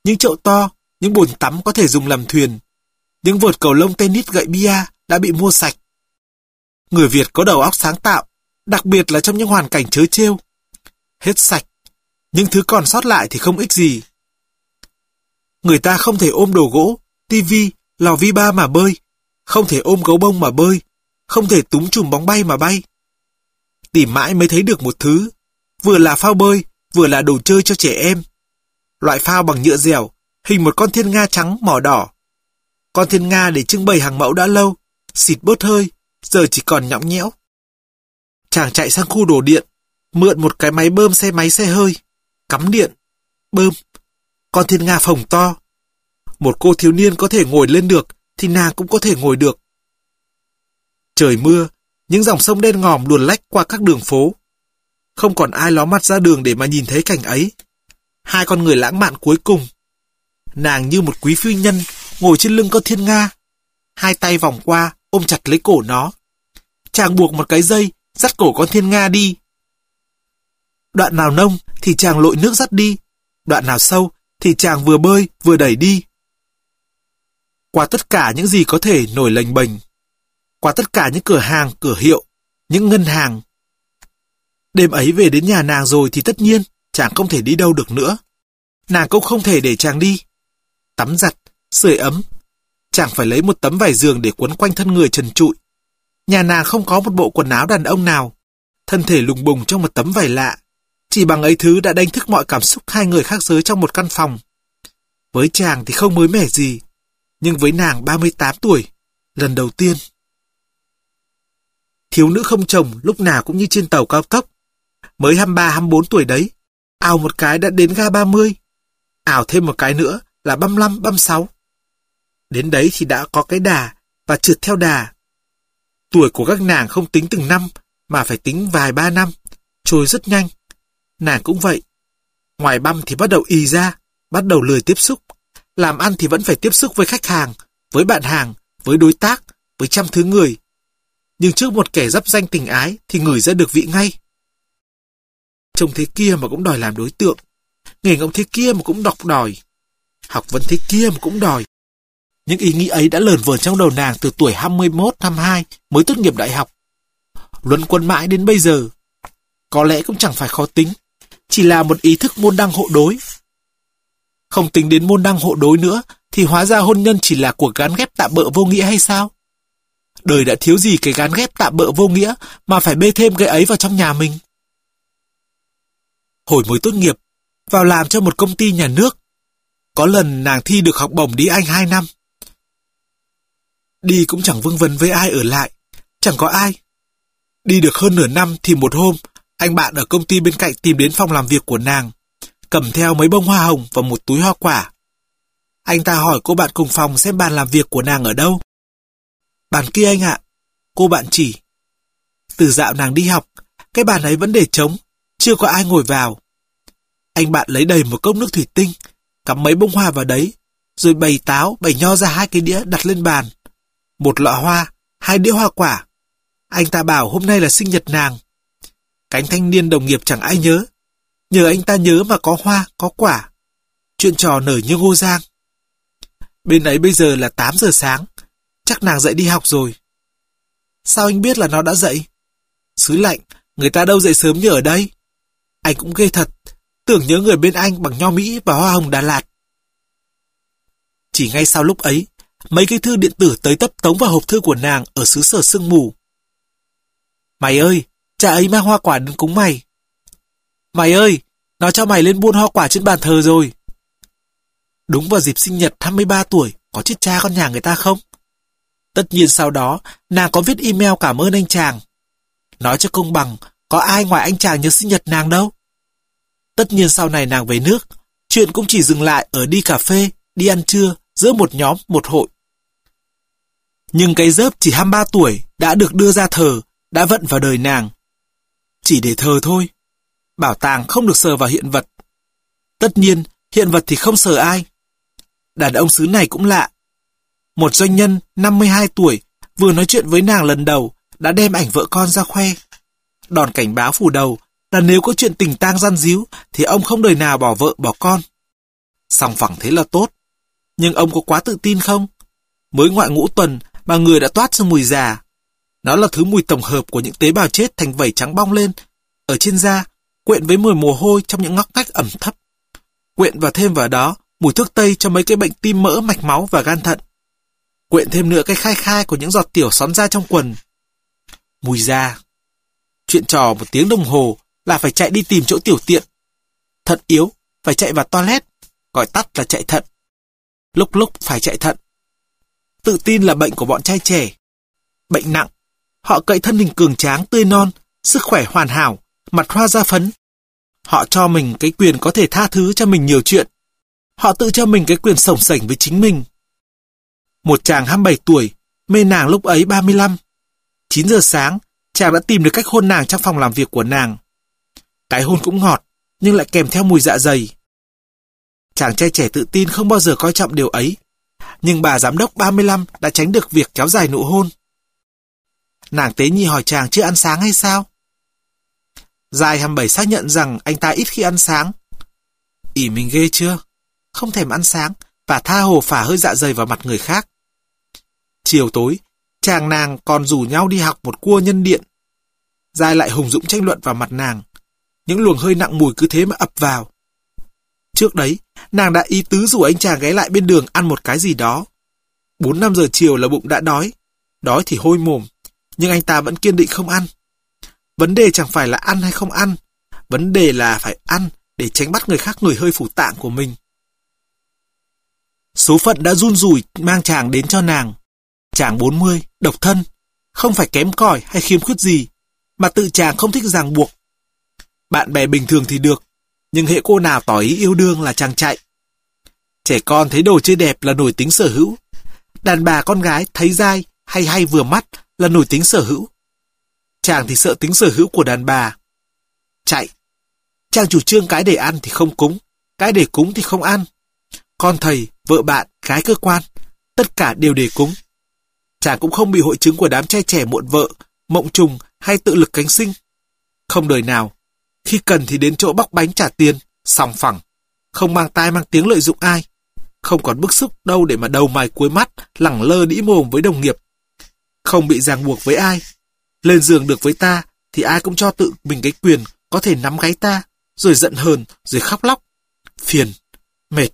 những chậu to, những bồn tắm có thể dùng làm thuyền, những vợt cầu lông tennis gậy bia đã bị mua sạch. Người Việt có đầu óc sáng tạo, đặc biệt là trong những hoàn cảnh trớ trêu. Hết sạch, những thứ còn sót lại thì không ích gì. Người ta không thể ôm đồ gỗ, tivi, lò vi ba mà bơi, không thể ôm gấu bông mà bơi, không thể túm chùm bóng bay mà bay. Tìm mãi mới thấy được một thứ, vừa là phao bơi, vừa là đồ chơi cho trẻ em. Loại phao bằng nhựa dẻo, hình một con thiên nga trắng mỏ đỏ. Con thiên nga để trưng bày hàng mẫu đã lâu, xịt bớt hơi, giờ chỉ còn nhõng nhẽo. Chàng chạy sang khu đồ điện, mượn một cái máy bơm xe máy xe hơi, cắm điện, bơm. Con thiên nga phồng to. Một cô thiếu niên có thể ngồi lên được, thì nàng cũng có thể ngồi được. Trời mưa, những dòng sông đen ngòm luồn lách qua các đường phố. Không còn ai ló mặt ra đường để mà nhìn thấy cảnh ấy. Hai con người lãng mạn cuối cùng. Nàng như một quý phu nhân ngồi trên lưng con thiên nga, hai tay vòng qua ôm chặt lấy cổ nó. Chàng buộc một cái dây dắt cổ con thiên nga đi. Đoạn nào nông thì chàng lội nước dắt đi, đoạn nào sâu thì chàng vừa bơi vừa đẩy đi. Qua tất cả những gì có thể nổi lềnh bềnh, qua tất cả những cửa hàng, cửa hiệu, những ngân hàng. Đêm ấy về đến nhà nàng rồi thì tất nhiên chàng không thể đi đâu được nữa. Nàng cũng không thể để chàng đi. Tắm giặt, sưởi ấm, chàng phải lấy một tấm vải giường để quấn quanh thân người trần trụi. Nhà nàng không có một bộ quần áo đàn ông nào, thân thể lùng bùng trong một tấm vải lạ. Chỉ bằng ấy thứ đã đánh thức mọi cảm xúc hai người khác giới trong một căn phòng. Với chàng thì không mới mẻ gì, nhưng với nàng 38 tuổi, lần đầu tiên. Thiếu nữ không chồng lúc nào cũng như trên tàu cao tốc. Mới 23-24 tuổi đấy, ào một cái đã đến ga 30, ào thêm một cái nữa là 35-36. Đến đấy thì đã có cái đà và trượt theo đà. Tuổi của các nàng không tính từng năm mà phải tính vài ba năm, trôi rất nhanh. Nàng cũng vậy. Ngoài băm thì bắt đầu ì ra, bắt đầu lười tiếp xúc. Làm ăn thì vẫn phải tiếp xúc với khách hàng, với bạn hàng, với đối tác, với trăm thứ người. Nhưng trước một kẻ dắp danh tình ái thì ngửi ra được vị ngay. Trông thế kia mà cũng đòi làm đối tượng. Nghề ngỗng thế kia mà cũng đòi. Học vấn thế kia mà cũng đòi. Những ý nghĩ ấy đã lởn vởn trong đầu nàng từ tuổi 21-22 mới tốt nghiệp đại học. Luẩn quẩn mãi đến bây giờ. Có lẽ cũng chẳng phải khó tính, chỉ là một ý thức môn đăng hộ đối. Không tính đến môn đăng hộ đối nữa thì hóa ra hôn nhân chỉ là cuộc gán ghép tạm bợ vô nghĩa hay sao? Đời đã thiếu gì cái gán ghép tạm bợ vô nghĩa mà phải bê thêm cái ấy vào trong nhà mình. Hồi mới tốt nghiệp, vào làm cho một công ty nhà nước. Có lần nàng thi được học bổng đi Anh 2 năm. Đi cũng chẳng vâng vấn với ai ở lại, chẳng có ai. Đi được hơn nửa năm thì một hôm, anh bạn ở công ty bên cạnh tìm đến phòng làm việc của nàng, cầm theo mấy bông hoa hồng và một túi hoa quả. Anh ta hỏi cô bạn cùng phòng xem bàn làm việc của nàng ở đâu. Bàn kia anh ạ, cô bạn chỉ. Từ dạo nàng đi học, cái bàn ấy vẫn để trống, chưa có ai ngồi vào. Anh bạn lấy đầy một cốc nước thủy tinh, cắm mấy bông hoa vào đấy, rồi bày táo, bày nho ra 2 cái đĩa đặt lên bàn. Một lọ hoa, 2 đĩa hoa quả. Anh ta bảo hôm nay là sinh nhật nàng. Cánh thanh niên đồng nghiệp chẳng ai nhớ. Nhờ anh ta nhớ mà có hoa, có quả. Chuyện trò nở như ngô giang. Bên ấy bây giờ là 8 giờ sáng. Chắc nàng dậy đi học rồi. Sao anh biết là nó đã dậy? Xứ lạnh, người ta đâu dậy sớm như ở đây. Anh cũng ghê thật. Tưởng nhớ người bên anh bằng nho Mỹ và hoa hồng Đà Lạt. Chỉ ngay sau lúc ấy, mấy cái thư điện tử tới tấp tống vào hộp thư của nàng ở xứ sở sương mù. Mày ơi, cha ấy mang hoa quả đến cúng mày. Mày ơi, nó cho mày lên buôn hoa quả trên bàn thờ rồi. Đúng vào dịp sinh nhật 23 tuổi, có chết cha con nhà người ta không? Tất nhiên sau đó, nàng có viết email cảm ơn anh chàng. Nói cho công bằng, có ai ngoài anh chàng nhớ sinh nhật nàng đâu. Tất nhiên sau này nàng về nước, chuyện cũng chỉ dừng lại ở đi cà phê, đi ăn trưa, giữa một nhóm, một hội. Nhưng cái dớp chỉ 23 tuổi đã được đưa ra thờ, đã vận vào đời nàng. Chỉ để thờ thôi. Bảo tàng không được sờ vào hiện vật. Tất nhiên, hiện vật thì không sờ ai. Đàn ông xứ này cũng lạ. Một doanh nhân 52 tuổi vừa nói chuyện với nàng lần đầu đã đem ảnh vợ con ra khoe. Đòn cảnh báo phủ đầu là nếu có chuyện tình tang răn ríu thì ông không đời nào bỏ vợ bỏ con. Sòng phẳng thế là tốt. Nhưng ông có quá tự tin không? Mới ngoại ngũ tuần mà người đã toát ra mùi già. Nó là thứ mùi tổng hợp của những tế bào chết thành vảy trắng bong lên ở trên da, quyện với mùi mồ hôi trong những ngóc ngách ẩm thấp. Quyện và thêm vào đó mùi thuốc tây cho mấy cái bệnh tim mỡ, mạch máu và gan thận. Quyện thêm nữa cái khai khai của những giọt tiểu xón ra trong quần. Mùi da. Chuyện trò 1 tiếng đồng hồ là phải chạy đi tìm chỗ tiểu tiện. Thận yếu, phải chạy vào toilet, gọi tắt là chạy thận. Lúc lúc phải chạy thận. Tự tin là bệnh của bọn trai trẻ. Bệnh nặng. Họ cậy thân hình cường tráng, tươi non, sức khỏe hoàn hảo, mặt hoa da phấn. Họ cho mình cái quyền có thể tha thứ cho mình nhiều chuyện. Họ tự cho mình cái quyền sổng sảnh với chính mình. Một chàng 27 tuổi, mê nàng lúc ấy 35. 9 giờ sáng, chàng đã tìm được cách hôn nàng trong phòng làm việc của nàng. Cái hôn cũng ngọt, nhưng lại kèm theo mùi dạ dày. Chàng trai trẻ tự tin không bao giờ coi trọng điều ấy. Nhưng bà giám đốc 35 đã tránh được việc kéo dài nụ hôn. Nàng tế nhị hỏi chàng chưa ăn sáng hay sao? Giai 27 xác nhận rằng anh ta ít khi ăn sáng. Ỷ mình ghê chưa? Không thèm ăn sáng và tha hồ phả hơi dạ dày vào mặt người khác. Chiều tối, chàng nàng còn rủ nhau đi học một cua nhân điện. Giai lại hùng dũng tranh luận vào mặt nàng. Những luồng hơi nặng mùi cứ thế mà ập vào. Trước đấy, nàng đã ý tứ rủ anh chàng ghé lại bên đường ăn một cái gì đó. 4-5 giờ chiều là bụng đã đói. Đói thì hôi mồm, nhưng anh ta vẫn kiên định không ăn. Vấn đề chẳng phải là ăn hay không ăn. Vấn đề là phải ăn để tránh bắt người khác ngửi hơi phủ tạng của mình. Số phận đã run rủi mang chàng đến cho nàng. Chàng 40, độc thân, không phải kém cỏi hay khiếm khuyết gì, mà tự chàng không thích ràng buộc. Bạn bè bình thường thì được, nhưng hễ cô nào tỏ ý yêu đương là chàng chạy. Trẻ con thấy đồ chơi đẹp là nổi tính sở hữu. Đàn bà con gái thấy dai hay vừa mắt là nổi tính sở hữu. Chàng thì sợ tính sở hữu của đàn bà. Chạy. Chàng chủ trương cái để ăn thì không cúng, cái để cúng thì không ăn. Con thầy, vợ bạn, gái cơ quan, tất cả đều để cúng. Chàng cũng không bị hội chứng của đám trai trẻ muộn vợ, mộng trùng hay tự lực cánh sinh. Không đời nào. Khi cần thì đến chỗ bóc bánh trả tiền, sòng phẳng. Không mang tai mang tiếng lợi dụng ai. Không còn bức xúc đâu để mà đầu mày cuối mắt, lẳng lơ đĩ mồm với đồng nghiệp. Không bị ràng buộc với ai. Lên giường được với ta thì ai cũng cho tự mình cái quyền có thể nắm gáy ta, rồi giận hờn, rồi khóc lóc. Phiền, mệt.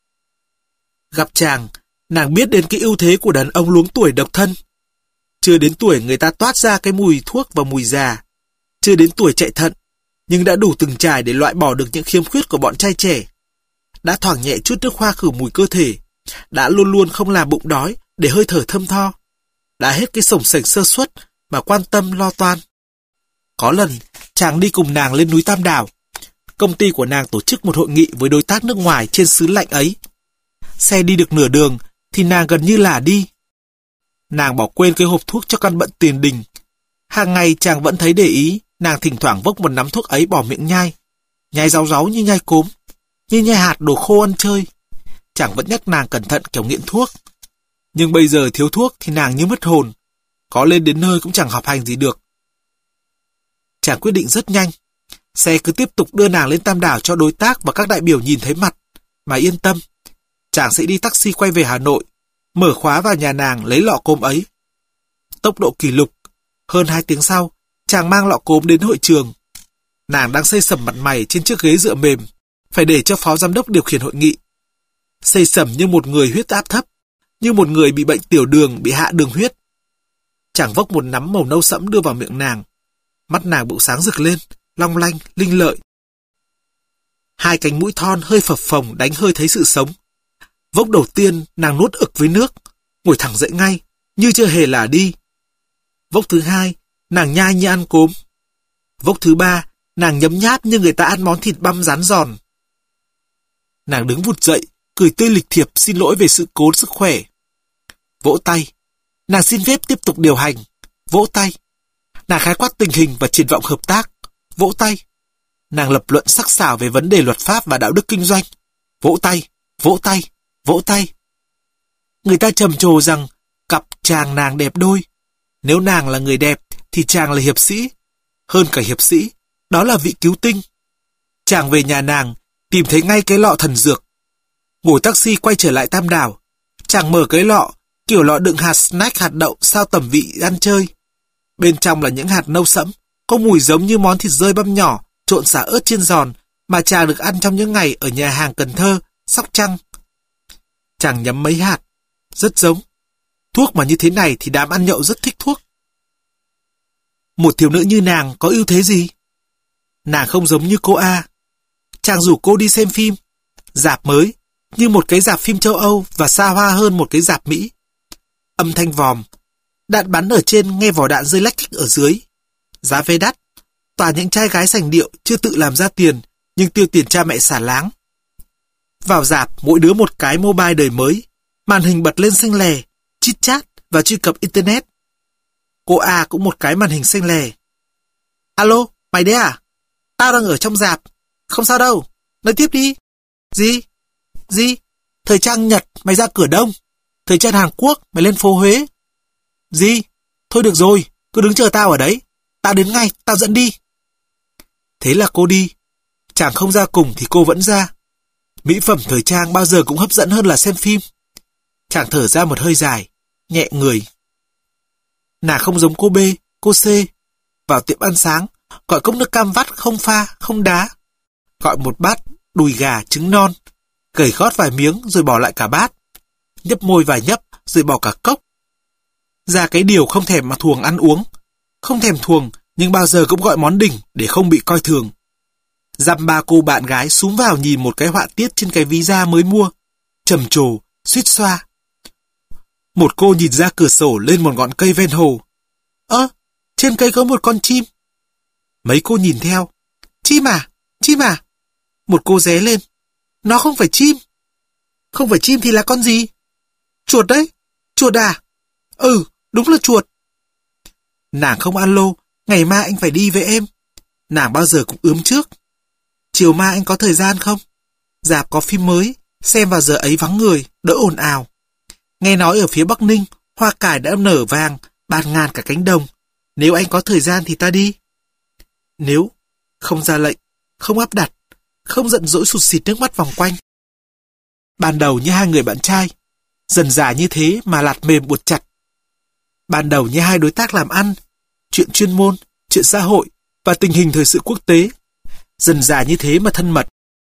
Gặp chàng, nàng biết đến cái ưu thế của đàn ông luống tuổi độc thân. Chưa đến tuổi người ta toát ra cái mùi thuốc và mùi già. Chưa đến tuổi chạy thận, nhưng đã đủ từng trải để loại bỏ được những khiếm khuyết của bọn trai trẻ. Đã thoảng nhẹ chút nước hoa khử mùi cơ thể. Đã luôn luôn không làm bụng đói để hơi thở thơm tho. Đã hết cái sổng sảnh sơ suất mà quan tâm lo toan. Có lần, chàng đi cùng nàng lên núi Tam Đảo. Công ty của nàng tổ chức một hội nghị với đối tác nước ngoài trên xứ lạnh ấy. Xe đi được nửa đường thì nàng gần như là đi. Nàng bỏ quên cái hộp thuốc cho căn bệnh tiền đình. Hàng ngày chàng vẫn thấy để ý, nàng thỉnh thoảng vốc một nắm thuốc ấy bỏ miệng nhai. Nhai ráu ráu như nhai cốm, như nhai hạt đồ khô ăn chơi. Chàng vẫn nhắc nàng cẩn thận kiểu nghiện thuốc. Nhưng bây giờ thiếu thuốc thì nàng như mất hồn. Có lên đến nơi cũng chẳng học hành gì được. Chàng quyết định rất nhanh. Xe cứ tiếp tục đưa nàng lên Tam Đảo cho đối tác và các đại biểu nhìn thấy mặt. Mà yên tâm, chàng sẽ đi taxi quay về Hà Nội, mở khóa vào nhà nàng lấy lọ cốm ấy. Tốc độ kỷ lục. Hơn 2 tiếng sau, chàng mang lọ cốm đến hội trường. Nàng đang xây sẩm mặt mày trên chiếc ghế dựa mềm, phải để cho phó giám đốc điều khiển hội nghị. Xây sẩm như một người huyết áp thấp, như một người bị bệnh tiểu đường, bị hạ đường huyết. Chàng vốc một nắm màu nâu sẫm đưa vào miệng nàng. Mắt nàng bỗng sáng rực lên, long lanh, linh lợi. 2 cánh mũi thon hơi phập phồng đánh hơi thấy sự sống. Vốc đầu tiên nàng nuốt ực với nước, ngồi thẳng dậy ngay, như chưa hề lả đi. Vốc thứ 2, nàng nhai như ăn cốm. Vốc thứ 3, nàng nhấm nháp như người ta ăn món thịt băm rán giòn. Nàng đứng vụt dậy, cười tươi lịch thiệp xin lỗi về sự cố sức khỏe. Vỗ tay. Nàng xin phép tiếp tục điều hành. Vỗ tay. Nàng khái quát tình hình và triển vọng hợp tác. Vỗ tay. Nàng lập luận sắc sảo về vấn đề luật pháp và đạo đức kinh doanh. Vỗ tay, vỗ tay, vỗ tay. Người ta trầm trồ rằng cặp chàng nàng đẹp đôi. Nếu nàng là người đẹp thì chàng là hiệp sĩ. Hơn cả hiệp sĩ, đó là vị cứu tinh. Chàng về nhà nàng tìm thấy ngay cái lọ thần dược. Ngồi taxi quay trở lại Tam Đảo, chàng mở cái lọ, kiểu lọ đựng hạt snack hạt đậu sao tẩm vị ăn chơi. Bên trong là những hạt nâu sẫm, có mùi giống như món thịt rơi băm nhỏ, trộn sả ớt chiên giòn mà chàng được ăn trong những ngày ở nhà hàng Cần Thơ, Sóc Trăng. Chàng nhấm mấy hạt, rất giống. Thuốc mà như thế này thì đám ăn nhậu rất thích thuốc. Một thiếu nữ như nàng có ưu thế gì? Nàng không giống như cô A. Chàng rủ cô đi xem phim, rạp mới, như một cái rạp phim châu Âu và xa hoa hơn một cái rạp Mỹ. Âm thanh vòm, đạn bắn ở trên nghe vỏ đạn rơi lách kích ở dưới. Giá vé đắt, toàn những trai gái sành điệu chưa tự làm ra tiền, nhưng tiêu tiền cha mẹ xả láng. Vào rạp, mỗi đứa một cái mobile đời mới, màn hình bật lên xanh lè, chit chat và truy cập internet. Cô A cũng một cái màn hình xanh lè. Alo, mày đấy à? Tao đang ở trong rạp. Không sao đâu, nói tiếp đi. Gì? Thời trang Nhật, mày ra cửa Đông. Thời trang Hàn Quốc, mày lên phố Huế. Gì? Thôi được rồi, cứ đứng chờ tao ở đấy. Tao đến ngay, tao dẫn đi. Thế là cô đi. Chàng không ra cùng thì cô vẫn ra. Mỹ phẩm thời trang bao giờ cũng hấp dẫn hơn là xem phim. Chàng thở ra một hơi dài, nhẹ người. Nàng không giống cô B, cô C. Vào tiệm ăn sáng, gọi cốc nước cam vắt không pha, không đá. Gọi một bát đùi gà trứng non, gẩy gót vài miếng rồi bỏ lại cả bát. Nhấp môi vài nhấp rồi bỏ cả cốc. Ra cái điều không thèm mà thuồng ăn uống. Không thèm thuồng nhưng bao giờ cũng gọi món đỉnh để không bị coi thường. Dăm ba cô bạn gái xúm vào nhìn một cái họa tiết trên cái ví da mới mua. Trầm trồ, suýt xoa. Một cô nhìn ra cửa sổ lên một ngọn cây ven hồ. Trên cây có một con chim. Mấy cô nhìn theo. Chim à? Một cô ré lên. Nó không phải chim. Không phải chim thì là con gì? Chuột đấy. Chuột à? Ừ, đúng là chuột. Nàng không alo, ngày mai anh phải đi với em. Nàng bao giờ cũng ướm trước. Chiều mai anh có thời gian không? Rạp có phim mới, xem vào giờ ấy vắng người, đỡ ồn ào. Nghe nói ở phía Bắc Ninh, hoa cải đã nở vàng, bạt ngàn cả cánh đồng. Nếu anh có thời gian thì ta đi. Nếu, không ra lệnh, không áp đặt, không giận dỗi sụt sịt nước mắt vòng quanh. Ban đầu như hai người bạn trai, dần dà như thế mà lạt mềm buộc chặt. Ban đầu như hai đối tác làm ăn, chuyện chuyên môn, chuyện xã hội và tình hình thời sự quốc tế, dần dà như thế mà thân mật.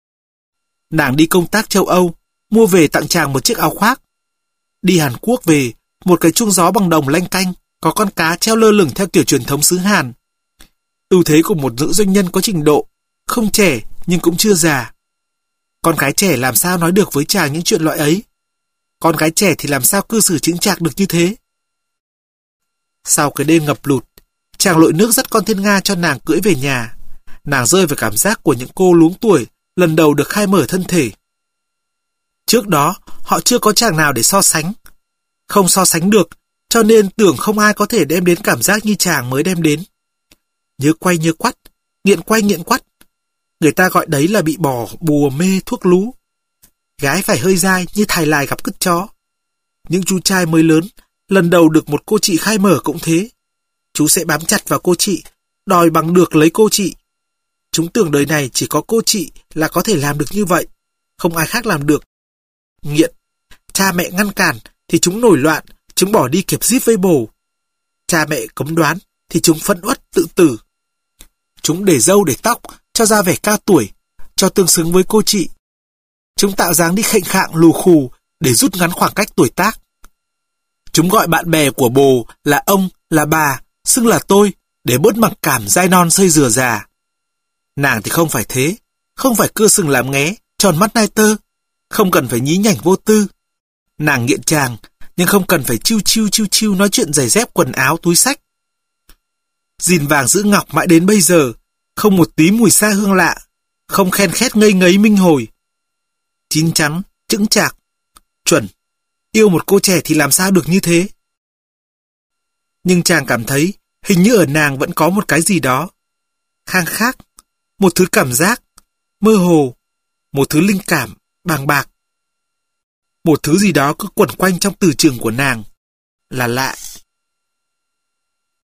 Nàng đi công tác châu Âu, mua về tặng chàng một chiếc áo khoác. Đi Hàn Quốc về, một cái chuông gió bằng đồng lanh canh, có con cá treo lơ lửng theo kiểu truyền thống xứ Hàn. Ưu thế của một nữ doanh nhân có trình độ, không trẻ nhưng cũng chưa già. Con gái trẻ làm sao nói được với chàng những chuyện loại ấy? Con gái trẻ thì làm sao cư xử chững chạc được như thế? Sau cái đêm ngập lụt, chàng lội nước dắt con thiên nga cho nàng cưỡi về nhà. Nàng rơi vào cảm giác của những cô luống tuổi lần đầu được khai mở thân thể. Trước đó, họ chưa có chàng nào để so sánh. Không so sánh được, cho nên tưởng không ai có thể đem đến cảm giác như chàng mới đem đến. Nhớ quay nhớ quắt, nghiện quay nghiện quắt. Người ta gọi đấy là bị bỏ bùa mê thuốc lú. Gái phải hơi dai như thài lài gặp cứt chó. Những chú trai mới lớn, lần đầu được một cô chị khai mở cũng thế. Chú sẽ bám chặt vào cô chị, đòi bằng được lấy cô chị. Chúng tưởng đời này chỉ có cô chị là có thể làm được như vậy, không ai khác làm được. Nghiện, cha mẹ ngăn cản thì chúng nổi loạn, chúng bỏ đi kẹp giết với bồ. Cha mẹ cấm đoán thì chúng phẫn uất tự tử. Chúng để râu để tóc, cho ra vẻ cao tuổi, cho tương xứng với cô chị. Chúng tạo dáng đi khệnh khạng lù khù để rút ngắn khoảng cách tuổi tác. Chúng gọi bạn bè của bồ là ông, là bà, xưng là tôi để bớt mặc cảm dai non xây dừa già. Nàng thì không phải thế, không phải cưa sừng làm nghé, tròn mắt nai tơ, không cần phải nhí nhảnh vô tư. Nàng nghiện chàng, nhưng không cần phải chiêu chiêu nói chuyện giày dép quần áo túi xách. Gìn vàng giữ ngọc mãi đến bây giờ, không một tí mùi xa hương lạ, không khen khét ngây ngấy minh hồi. Chín chắn, chững chạc, chuẩn. Yêu một cô trẻ thì làm sao được như thế? Nhưng chàng cảm thấy hình như ở nàng vẫn có một cái gì đó khang khác, một thứ cảm giác mơ hồ, một thứ linh cảm bàng bạc. Một thứ gì đó cứ quẩn quanh trong từ trường của nàng là lạ.